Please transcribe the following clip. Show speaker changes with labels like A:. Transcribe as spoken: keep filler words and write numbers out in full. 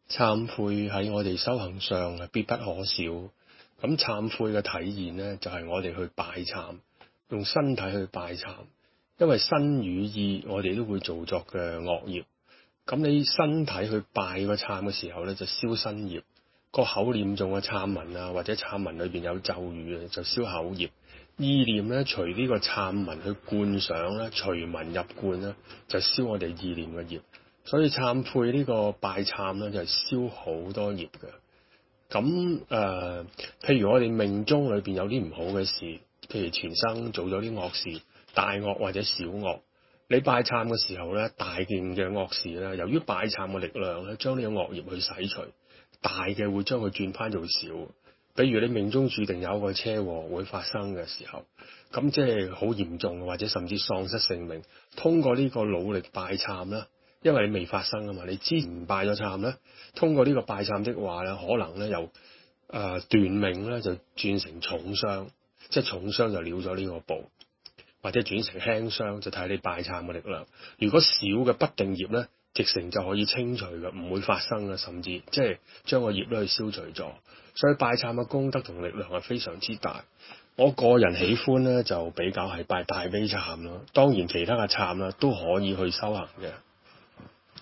A: 懺悔喺我哋修行上係必不可少。咁懺悔嘅體現呢，就係我哋去拜懺，用身體去拜懺，因為身語意我哋都會做作嘅惡業。咁你身體去拜個懺嘅時候咧，就燒身業。個口念中嘅懺文啊，或者懺文裏邊有咒語啊，就燒口業。意念咧，隨呢個懺文去觀想咧，隨文入觀咧，就燒我哋意念嘅業。所以懺悔呢個拜懺咧，就係燒好多業嘅。咁誒、呃，譬如我哋命中裏邊有啲唔好嘅事，譬如前生做咗啲惡事，大惡或者小惡。你拜懺嘅時候咧，大件嘅惡事咧，由於拜懺嘅力量咧，將呢個惡業去洗除，大嘅會將佢轉翻做小。比如你命中注定有一個車禍會發生嘅時候，咁即係好嚴重，或者甚至喪失性命。通過呢個努力拜懺啦，因為你未發生啊嘛，你之前拜咗懺咧，通過呢個拜懺的話咧，可能咧由誒、呃、斷命咧就轉成重傷，即係重傷就了咗呢個步。或者轉成輕傷，就睇你拜懺嘅力量。如果小嘅不定業咧，直成就可以清除嘅，唔會發生嘅，甚至即係將個業咧去消除咗。所以拜懺嘅功德同力量係非常之大。我個人喜歡咧就比較係拜大悲懺咯，當然其他嘅懺啦都可以去修行嘅。